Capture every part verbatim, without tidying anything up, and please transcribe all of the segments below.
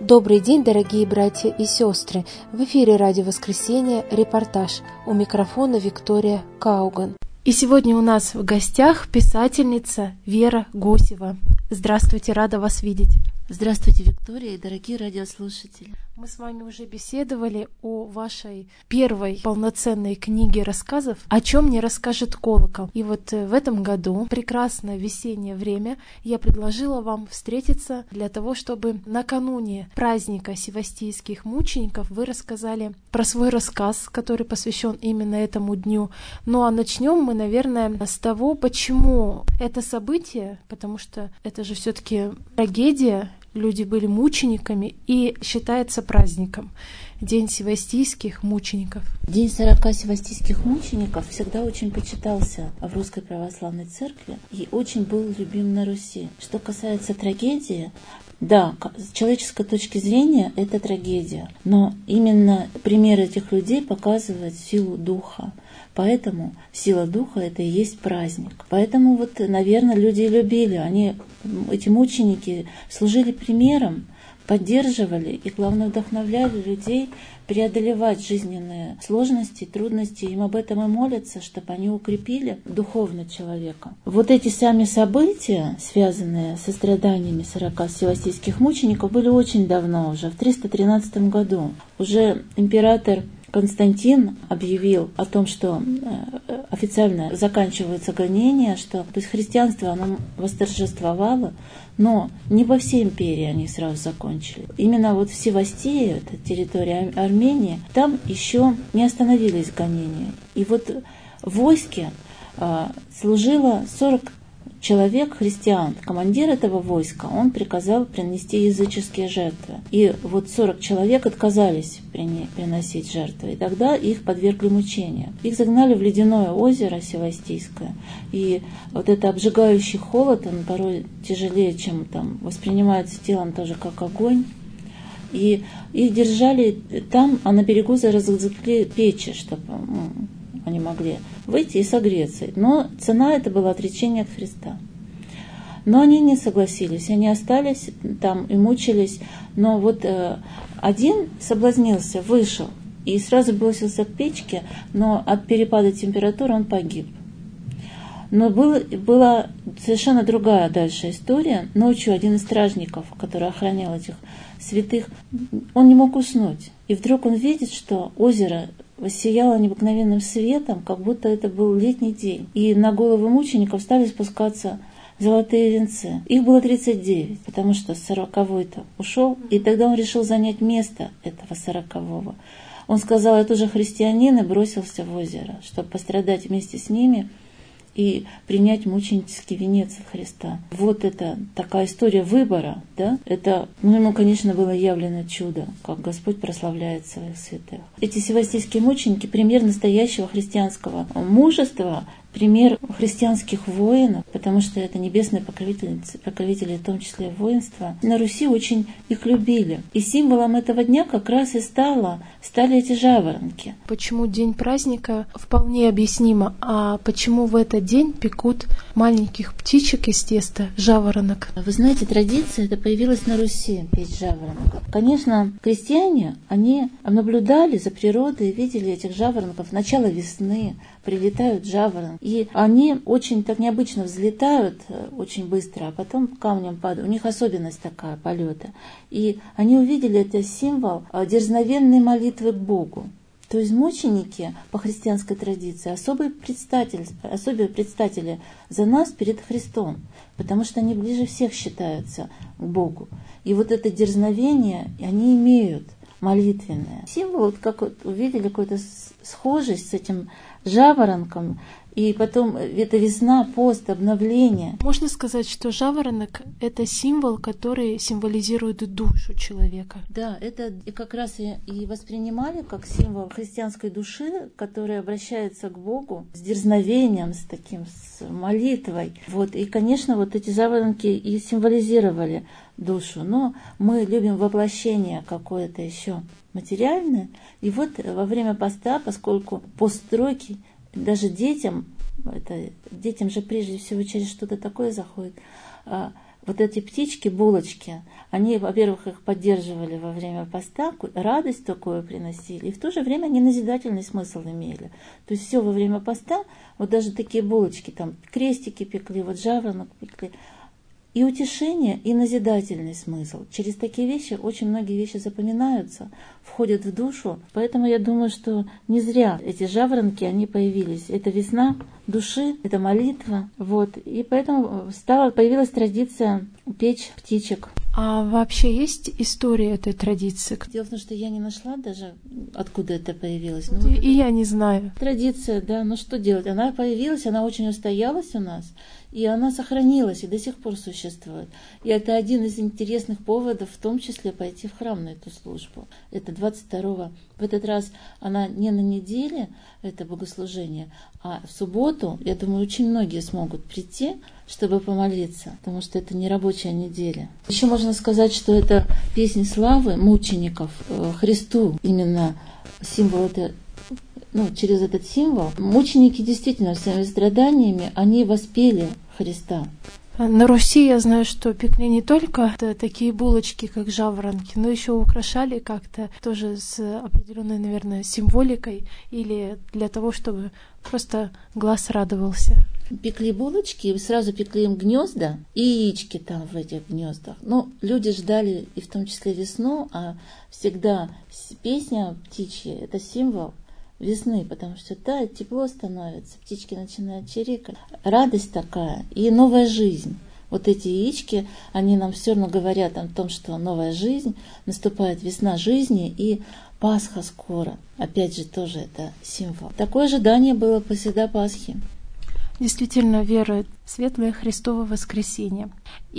Добрый день, дорогие братья и сестры! В эфире Радио Воскресенье, репортаж. У микрофона Виктория Кауган. И сегодня у нас в гостях писательница Вера Гусева. Здравствуйте, рада вас видеть. Здравствуйте, Виктория и дорогие радиослушатели. Мы с вами уже беседовали о вашей первой полноценной книге рассказов «О чем не расскажет колокол». И вот в этом году, прекрасное весеннее время, я предложила вам встретиться для того, чтобы накануне праздника севастийских мучеников вы рассказали про свой рассказ, который посвящен именно этому дню. Ну а начнем мы, наверное, с того, почему это событие, потому что это же все-таки трагедия. Люди были мучениками и считается праздником. День севастийских мучеников. День сорока севастийских мучеников всегда очень почитался в Русской Православной Церкви и очень был любим на Руси. Что касается трагедии, да, с человеческой точки зрения это трагедия, но именно пример этих людей показывает силу духа. Поэтому сила духа — это и есть праздник. Поэтому вот, наверное, люди и любили. Они, эти мученики, служили примером, поддерживали и, главное, вдохновляли людей преодолевать жизненные сложности, трудности. Им об этом и молятся, чтобы они укрепили духовно человека. Вот эти сами события, связанные со страданиями сорока севастийских мучеников, были очень давно, уже в триста тринадцатом году. Уже император Константин объявил о том, что официально заканчиваются гонения, что то есть христианство оно восторжествовало, но не во всей империи они сразу закончили. Именно вот в Севастии, это территория Армении, там еще не остановились гонения. И вот в войске служило сорок человек, христиан. Командир этого войска, он приказал принести языческие жертвы. И вот сорок человек отказались приносить жертвы. И тогда их подвергли мучениям. Их загнали в ледяное озеро Севастийское. И вот это обжигающий холод, он порой тяжелее, чем там воспринимается телом тоже как огонь. И их держали там, а на берегу разожгли печи, чтобы они могли выйти и согреться. Но цена это была отречение от Христа. Но они не согласились, они остались там и мучились. Но вот э, один соблазнился, вышел и сразу бросился к печке, но от перепада температуры он погиб. Но был, была совершенно другая дальше история. Ночью один из стражников, который охранял этих святых, он не мог уснуть. И вдруг он видит, что озеро воссияло необыкновенным светом, как будто это был летний день. И на головы мучеников стали спускаться золотые венцы. Их было тридцать девять, потому что сороковой-то ушел, и тогда он решил занять место этого сорокового. Он сказал: я тоже христианин, и бросился в озеро, чтобы пострадать вместе с ними и принять мученический венец от Христа. Вот это такая история выбора, да? Это, ну, ему, конечно, было явлено чудо, как Господь прославляет своих святых. Эти севастийские мученики — пример настоящего христианского мужества, пример христианских воинов, потому что это небесные покровители, покровители, в том числе воинства. На Руси очень их любили. И символом этого дня как раз и стало, стали эти жаворонки. Почему день праздника вполне объяснимо, а почему в этот день пекут маленьких птичек из теста, жаворонок? Вы знаете, традиция это появилась на Руси, печь жаворонков. Конечно, крестьяне, они наблюдали за природой, видели этих жаворонков. Начало весны, прилетают жаворонки. И они очень так необычно взлетают, очень быстро, а потом камнем падают. У них особенность такая полета. И они увидели это символ дерзновенной молитвы к Богу. То есть мученики по христианской традиции особые предстатели, особые предстатели за нас перед Христом, потому что они ближе всех считаются к Богу. И вот это дерзновение они имеют молитвенное. Символ, вот как вот увидели какую-то схожесть с этим жаворонком, и потом это весна, пост, обновление. Можно сказать, что жаворонок — это символ, который символизирует душу человека. Да, это и как раз и, и воспринимали как символ христианской души, которая обращается к Богу с дерзновением, с таким, с молитвой. Вот, и, конечно, вот эти жаворонки и символизировали душу. Но мы любим воплощение какое-то еще материальное. И вот во время поста, поскольку пост строгий, даже детям, это, детям же прежде всего через что-то такое заходит, вот эти птички, булочки, они, во-первых, их поддерживали во время поста, радость такую приносили, и в то же время они назидательный смысл имели. То есть все во время поста, вот даже такие булочки, там крестики пекли, вот жаворонок пекли, и утешение, и назидательный смысл. Через такие вещи очень многие вещи запоминаются, входят в душу. Поэтому я думаю, что не зря эти жаворонки, они появились. Это весна души, это молитва. Вот. И поэтому стала, появилась традиция печь птичек. А вообще есть история этой традиции? Дело в том, что я не нашла даже, откуда это появилось. Ну, и вот и я не знаю. Традиция, да, ну что делать? Она появилась, она очень устоялась у нас, и она сохранилась, и до сих пор существует. И это один из интересных поводов, в том числе пойти в храм на эту службу. Это двадцать второго. В этот раз она не на неделе, это богослужение, а в субботу, я думаю, очень многие смогут прийти, чтобы помолиться, потому что это не рабочая неделя. Еще можно сказать, что это песни славы мучеников Христу, именно символ это. Ну, через этот символ мученики действительно своими страданиями, они воспели Христа. На Руси я знаю, что пекли не только такие булочки, как жаворонки, но еще украшали как-то тоже с определенной, наверное, символикой или для того, чтобы просто глаз радовался. Пекли булочки, и сразу пекли им гнезда и яички там в этих гнездах. Ну, люди ждали и в том числе весну, а всегда песня птичья – это символ весны, потому что тает, тепло становится, птички начинают чирикать. Радость такая и новая жизнь. Вот эти яички, они нам все равно говорят о том, что новая жизнь, наступает весна жизни и Пасха скоро. Опять же, тоже это символ. Такое ожидание было после Пасхи. Действительно, вера — светлое Христово воскресенье.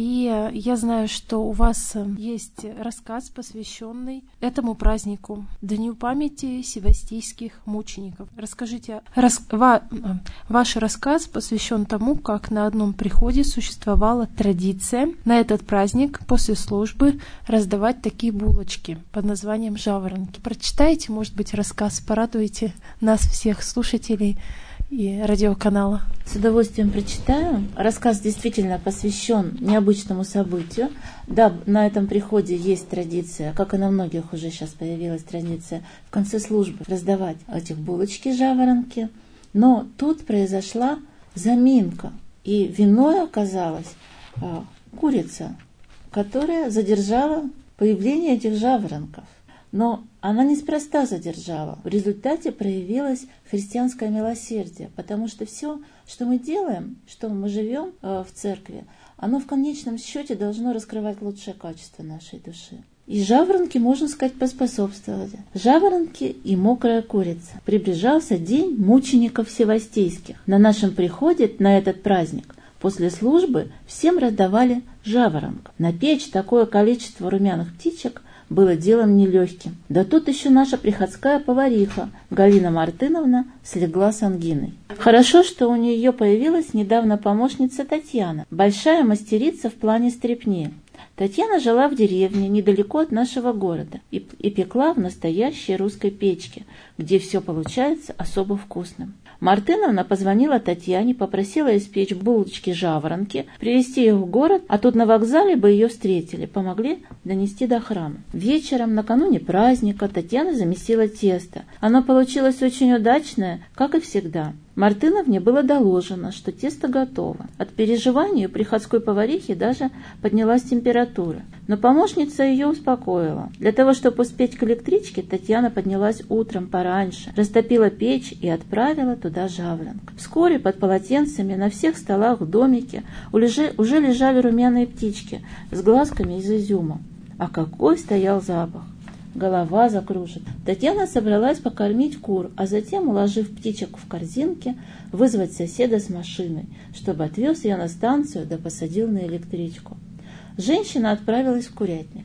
И я знаю, что у вас есть рассказ, посвященный этому празднику, Дню памяти севастийских мучеников. Расскажите, рас, ва, ваш рассказ посвящен тому, как на одном приходе существовала традиция на этот праздник после службы раздавать такие булочки под названием жаворонки. Прочитайте, может быть, рассказ, порадуйте нас, всех слушателей и радиоканала. С удовольствием прочитаю. Рассказ действительно посвящен необычному событию. Да, на этом приходе есть традиция, как и на многих уже сейчас появилась традиция, в конце службы раздавать этих булочки, жаворонки. Но тут произошла заминка, и виной оказалась а, курица, которая задержала появление этих жаворонков. Но она неспроста задержала. В результате проявилось христианское милосердие, потому что все, что мы делаем, что мы живем в церкви, оно в конечном счете должно раскрывать лучшее качество нашей души. И жаворонки, можно сказать, поспособствовали. Жаворонки и мокрая курица. Приближался день мучеников севастийских. На нашем приходе на этот праздник после службы всем раздавали жаворонков. Напечь такое количество румяных птичек было делом нелегким. Да тут еще наша приходская повариха Галина Мартыновна слегла с ангиной. Хорошо, что у нее появилась недавно помощница Татьяна, большая мастерица в плане стряпни. Татьяна жила в деревне недалеко от нашего города и, и пекла в настоящей русской печке, где все получается особо вкусным. Мартыновна позвонила Татьяне, попросила испечь булочки-жаворонки, привезти их в город, а тут на вокзале бы ее встретили, помогли донести до храма. Вечером, накануне праздника, Татьяна замесила тесто. Оно получилось очень удачное, как и всегда. Мартыновне было доложено, что тесто готово. От переживаний у приходской поварихи даже поднялась температура. Но помощница ее успокоила. Для того, чтобы успеть к электричке, Татьяна поднялась утром пораньше, растопила печь и отправила туда жаворонок. Вскоре под полотенцами на всех столах в домике уже, уже лежали румяные птички с глазками из изюма. А какой стоял запах! Голова закружит. Татьяна собралась покормить кур, а затем, уложив птичек в корзинке, вызвать соседа с машиной, чтобы отвез ее на станцию да посадил на электричку. Женщина отправилась в курятник.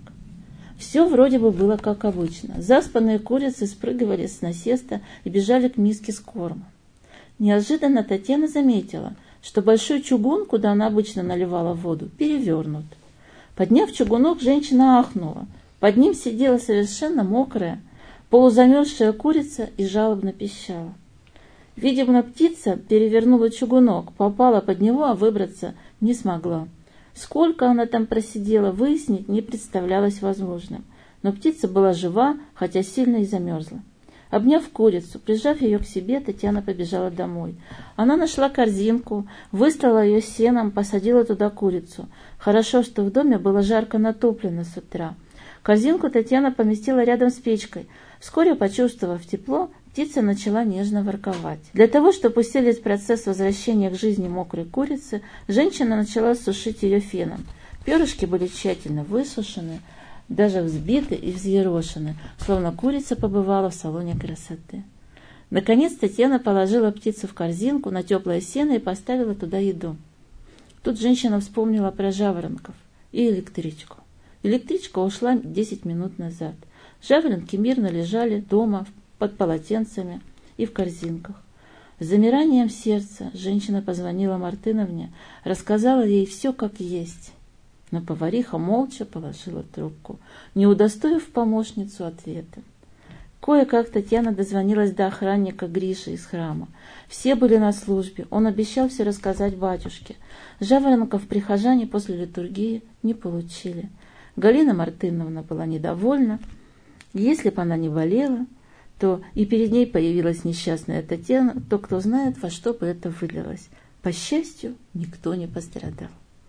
Все вроде бы было как обычно. Заспанные курицы спрыгивали с насеста и бежали к миске с кормом. Неожиданно Татьяна заметила, что большой чугун, куда она обычно наливала воду, перевернут. Подняв чугунок, женщина ахнула. Под ним сидела совершенно мокрая, полузамерзшая курица и жалобно пищала. Видимо, птица перевернула чугунок, попала под него, а выбраться не смогла. Сколько она там просидела, выяснить не представлялось возможным. Но птица была жива, хотя сильно и замерзла. Обняв курицу, прижав ее к себе, Татьяна побежала домой. Она нашла корзинку, выстлала ее сеном, посадила туда курицу. Хорошо, что в доме было жарко натоплено с утра. Корзинку Татьяна поместила рядом с печкой. Вскоре, почувствовав тепло, птица начала нежно ворковать. Для того, чтобы усилить процесс возвращения к жизни мокрой курицы, женщина начала сушить ее феном. Перышки были тщательно высушены, даже взбиты и взъерошены, словно курица побывала в салоне красоты. Наконец Татьяна положила птицу в корзинку на теплое сено и поставила туда еду. Тут женщина вспомнила про жаворонков и электричку. Электричка ушла десять минут назад. Жаворонки мирно лежали дома под полотенцами и в корзинках. С замиранием сердца женщина позвонила Мартыновне, рассказала ей все как есть. Но повариха молча положила трубку, не удостоив помощницу ответа. Кое-как Татьяна дозвонилась до охранника Гриши из храма. Все были на службе, он обещал все рассказать батюшке. Жаворонков прихожане после литургии не получили. Галина Мартыновна была недовольна. Если бы она не болела, то и перед ней появилась несчастная Татьяна, то кто знает, во что бы это вылилось. По счастью, никто не пострадал.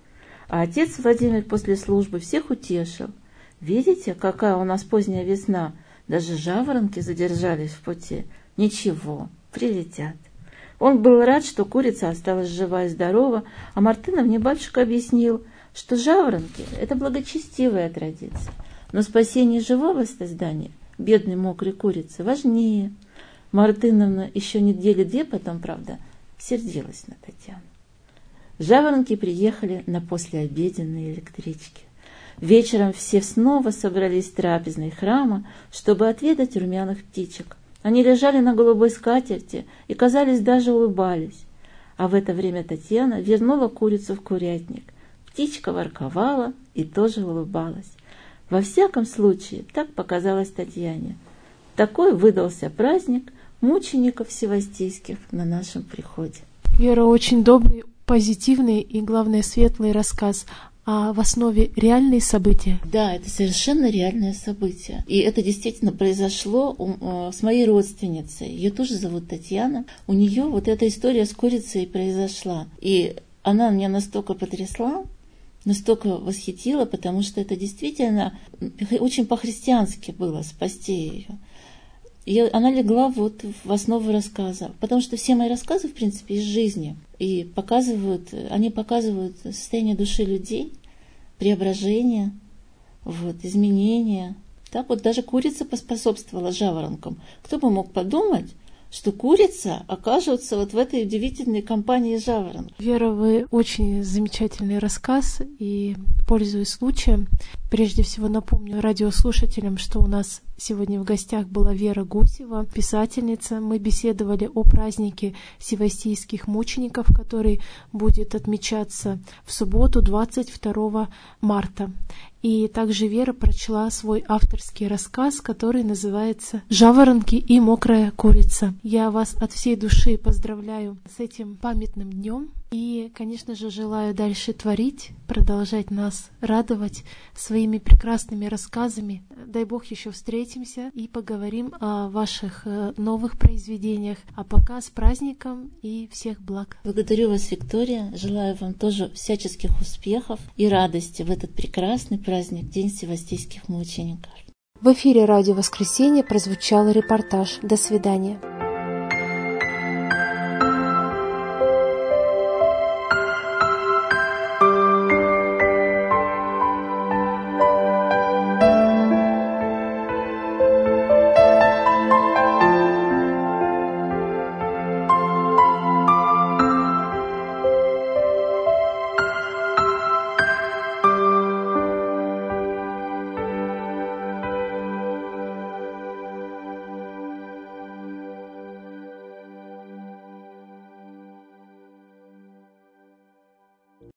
А отец Владимир после службы всех утешил. Видите, какая у нас поздняя весна, даже жаворонки задержались в пути. Ничего, прилетят. Он был рад, что курица осталась жива и здорова, а Мартыновне батюшка объяснил, что жаворонки – это благочестивая традиция, но спасение живого создания, бедной мокрой курицы, важнее. Мартыновна еще недели две потом, правда, сердилась на Татьяну. Жаворонки приехали на послеобеденной электричке. Вечером все снова собрались в трапезной храма, чтобы отведать румяных птичек. Они лежали на голубой скатерти и, казались, даже улыбались. А в это время Татьяна вернула курицу в курятник. Птичка ворковала и тоже улыбалась. Во всяком случае, так показалось Татьяне. Такой выдался праздник мучеников севастийских на нашем приходе. Вера, очень добрый, позитивный и, главное, светлый рассказ. А в основе реальные события? Да, это совершенно реальное событие. И это действительно произошло у, с моей родственницей. Ее тоже зовут Татьяна. У нее вот эта история с курицей произошла. И она меня настолько потрясла, настолько восхитила, потому что это действительно очень по-христиански было спасти ее. И она легла вот в основу рассказа, потому что все мои рассказы, в принципе, из жизни, и показывают, они показывают состояние души людей, преображение, вот, изменения. Так вот даже курица поспособствовала жаворонкам. Кто бы мог подумать, что курица окажется вот в этой удивительной компании жаворонков. Вера, вы очень замечательный рассказ, и, пользуясь случаем, прежде всего напомню радиослушателям, что у нас сегодня в гостях была Вера Гусева, писательница. Мы беседовали о празднике севастийских мучеников, который будет отмечаться в субботу, двадцать второго марта. И также Вера прочла свой авторский рассказ, который называется «Жаворонки и мокрая курица». Я вас от всей души поздравляю с этим памятным днем. И, конечно же, желаю дальше творить, продолжать нас радовать своими прекрасными рассказами. Дай Бог, еще встретимся и поговорим о ваших новых произведениях. А пока с праздником и всех благ. Благодарю вас, Виктория. Желаю вам тоже всяческих успехов и радости в этот прекрасный праздник, День севастийских мучеников. В эфире «Радио Воскресенье» прозвучал репортаж. До свидания.